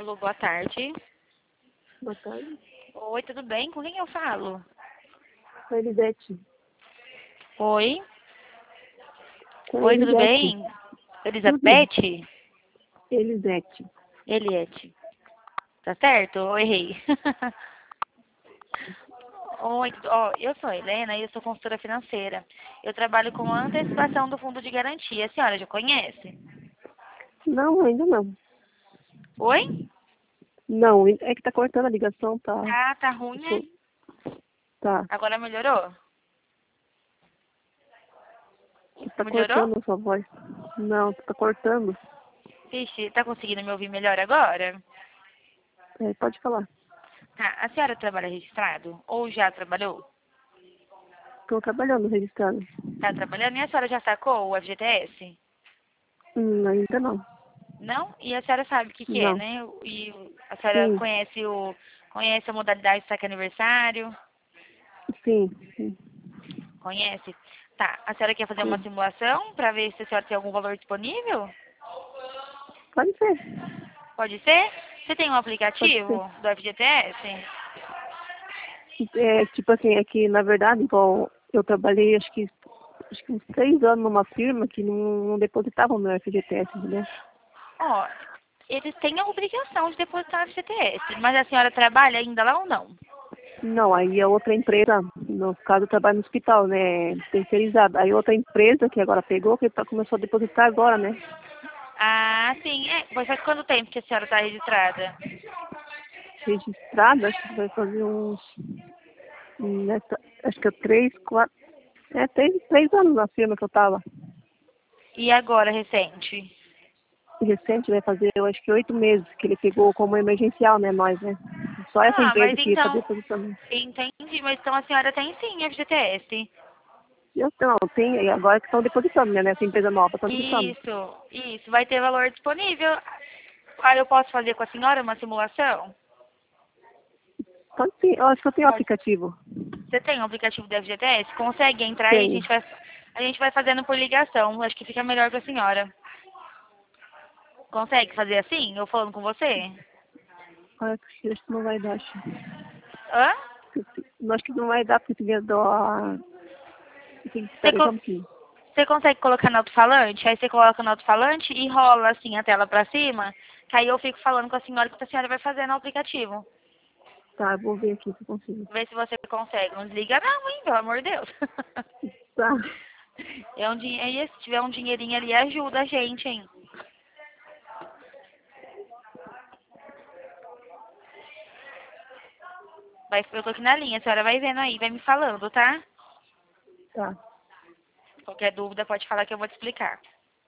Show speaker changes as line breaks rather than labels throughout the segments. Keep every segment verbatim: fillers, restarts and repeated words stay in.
Alô, boa tarde.
Boa tarde.
Oi, tudo bem? Com quem eu falo?
Com a Elisete.
Oi?
Com a
Oi, tudo
Elisete.
bem?
Tudo.
Elizabeth?
Elisete.
Eliette. Tá certo? Ou errei? Oi, tudo- ó, eu sou a Helena e eu sou consultora financeira. Eu trabalho com a antecipação do fundo de garantia. A senhora já conhece?
Não, ainda não.
Oi?
Não, é que tá cortando a ligação, tá.
Ah, tá ruim, né?
Tá.
Agora melhorou?
Tá
Melhorou?
cortando a sua voz. Não, tá cortando.
Vixe, tá conseguindo me ouvir melhor agora?
É, pode falar.
Tá, a senhora trabalha registrado? Ou já trabalhou?
Tô trabalhando registrado.
Tá trabalhando? E a senhora já sacou o F G T S?
Hum, ainda não.
Não? E a senhora sabe o que que é,
Não.
né? E a senhora
Sim,
conhece o conhece a modalidade de saque aniversário?
sim, sim,
Conhece? Tá. A senhora quer fazer uma
sim.
simulação para ver se a senhora tem algum valor disponível?
Pode ser.
Pode ser? Você tem um
Pode ser.
aplicativo do F G T S?
É, tipo assim, é que na verdade, igual eu trabalhei acho que acho que uns três anos numa firma que não, não depositava o meu F G T S, entendeu?
Ó, eles têm a obrigação de depositar no F G T S, mas a senhora trabalha ainda lá ou não?
Não, aí a outra empresa, no caso eu trabalho no hospital, né, terceirizada. Aí outra empresa que agora pegou, que tá, começou a depositar agora, né?
Ah, sim. É, mas faz quanto tempo que a senhora está registrada?
Registrada, acho que vai fazer uns, nessa, acho que é três, quatro, é três, três anos na firma que eu tava.
E agora, recente?
Recente vai fazer, eu acho que oito meses que ele pegou como emergencial, né, nós, né? Só essa
Ah,
empresa
mas
que está
então,
depositando.
entendi, mas então a senhora tem sim F G T S.
Eu, não, tem, agora que estão depositando, né, nessa empresa nova, estão depositando.
Isso, isso, vai ter valor disponível. Aí eu posso fazer com a senhora uma simulação?
Pode sim, eu acho que eu tenho o
Pode.
aplicativo.
Você tem o aplicativo do F G T S? Consegue entrar e a
Tenho.
gente vai, a gente vai fazendo por ligação. Acho que fica melhor para a senhora. Consegue fazer assim, eu falando com você?
Ah, acho que não vai dar, acho.
Hã?
Eu acho que não vai dar porque tem a... Tem que
Você,
esperar só
co-
um pouquinho.
você consegue colocar no alto-falante? Aí você coloca no alto-falante e rola assim a tela para cima. Que aí eu fico falando com a senhora que a senhora vai fazer no aplicativo.
Tá, eu vou ver aqui se eu consigo.
Vê se você consegue. Não desliga não, hein? Pelo amor de Deus.
Tá,
É um din... aí, se tiver um dinheirinho ali, ajuda a gente, hein? Vai, eu tô aqui na linha, a senhora vai vendo aí, vai me falando, tá?
tá.
Qualquer dúvida pode falar que eu vou te explicar.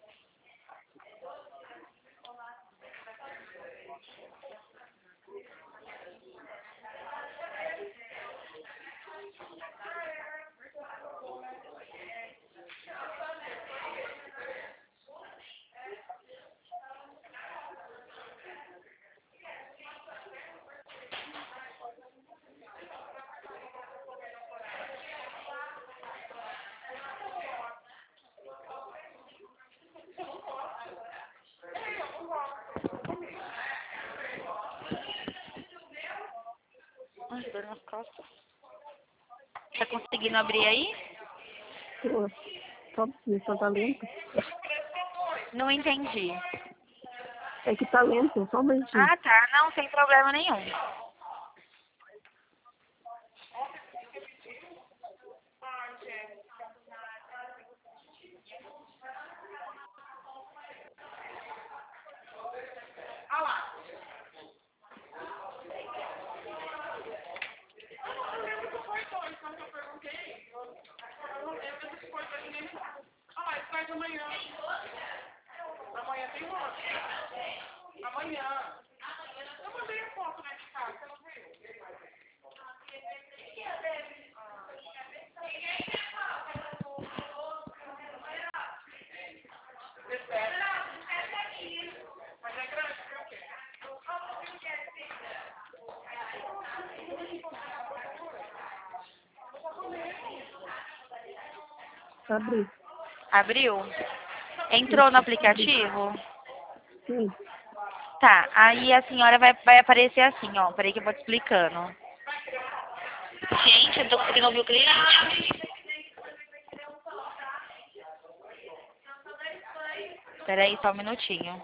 Ai, dor nas costas. Tá conseguindo abrir aí?
Tô, só um pouquinho, só tá lento.
Não entendi.
É que tá lento, só um momentinho.
Ah, tá. Não, sem problema nenhum.
Abri.
Abriu? Entrou no
Isso, abri.
aplicativo?
Sim,
Tá, aí a senhora vai, vai aparecer assim, ó. Peraí que eu vou te explicando. Gente, eu não tô conseguindo ouvir o cliente. Peraí, só um minutinho.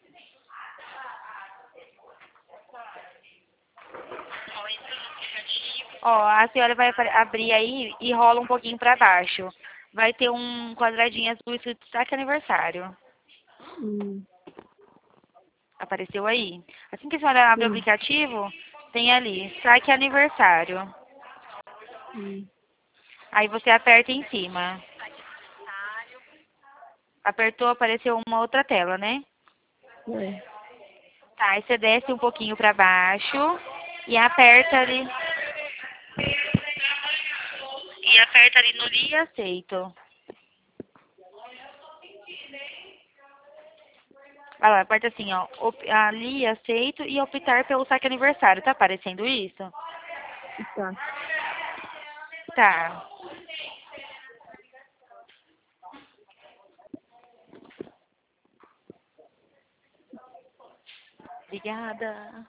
Ó, a senhora vai apare- abrir aí e rola um pouquinho pra baixo. Vai ter um quadradinho azul escrito saque aniversário.
Hum,
Apareceu aí? Assim que a senhora abre o
sim.
aplicativo, tem ali, saque aniversário.
Hum,
Aí você aperta em cima. Apertou, apareceu uma outra tela, né?
é.
Tá, aí você desce um pouquinho pra baixo e aperta ali. E aperta ali no li e aceito. Vai lá, aperta assim, ó. op- Ali aceito e optar pelo saque aniversário. Tá aparecendo isso?
Tá.
Tá. Obrigada.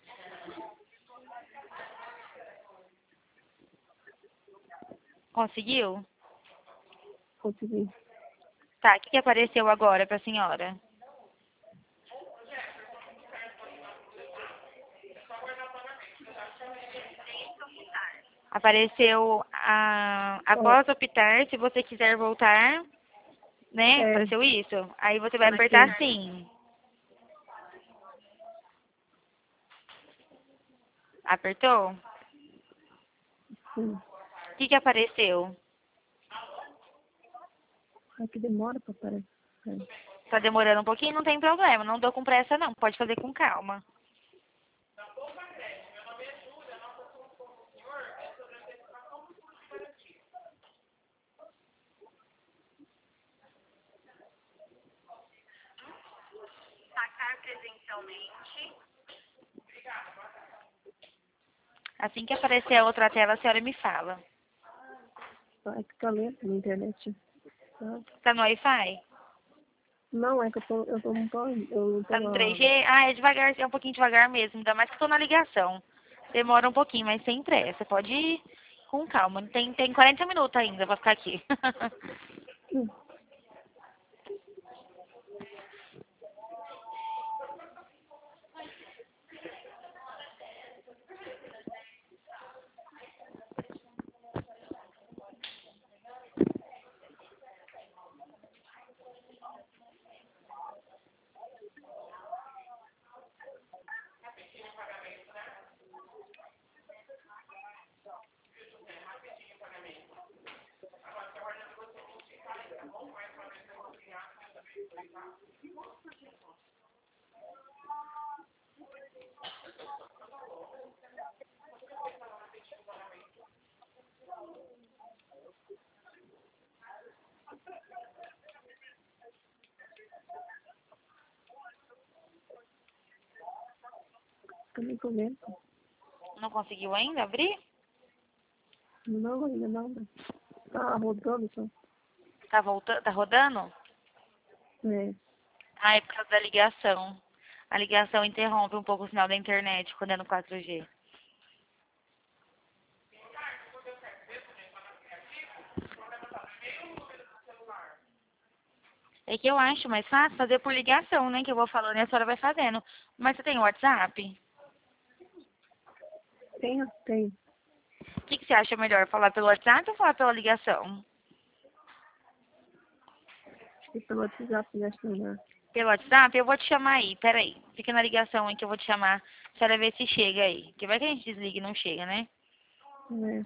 Conseguiu?
Consegui.
Tá, o que, que apareceu agora pra senhora? Apareceu a,
Ó,
após optar, se você quiser voltar, né?
é,
Apareceu isso? Aí você vai
aqui.
apertar sim. Apertou?
Sim.
O que, que apareceu?
Aqui demora pra aparecer.
Tá demorando um pouquinho? Não tem problema. Não dou com pressa, não. Pode fazer com calma. Assim que aparecer a outra tela, a senhora me fala.
É que tá lento na internet. Tá?
Tá no Wi-Fi?
Não, é que eu tô, eu tô, não tô, eu não tô
Tá no três G?
na...
Ah, é devagar, é um pouquinho devagar mesmo. Ainda mais que tô na ligação. Demora um pouquinho, mas sem pressa. Pode ir com calma. Tem, tem quarenta minutos ainda pra ficar aqui.
Hum, também tô lento.
Não conseguiu ainda abrir?
Não, ainda não. Tá rodando só.
Tá voltando? Tá rodando?
É.
Ah, é por causa da ligação. A ligação interrompe um pouco o sinal da internet quando é no quatro G. É que eu acho mais fácil fazer por ligação, né? Que eu vou falando e a senhora vai fazendo. Mas você tem WhatsApp?
Tenho, tenho.
O que, que você acha melhor? Falar pelo WhatsApp ou falar pela ligação?
Acho que pelo WhatsApp, né? Acho melhor.
Pelo WhatsApp? Eu vou te chamar aí. Peraí. Fica na ligação aí que eu vou te chamar. A senhora ver se chega aí. Que vai que a gente desliga e não chega, né?
É.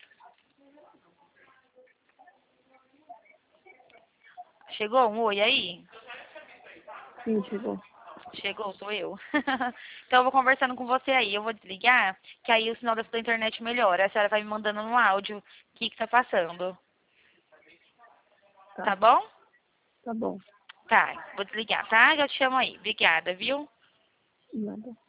Chegou um oi aí?
Sim, chegou.
Chegou, sou eu. Então eu vou conversando com você aí. Eu vou desligar, que aí o sinal da sua internet melhora. A senhora vai me mandando no áudio o que que tá passando.
Tá.
Tá bom?
Tá bom.
Tá, vou desligar, tá? Eu te chamo aí. Obrigada, viu?
Nada.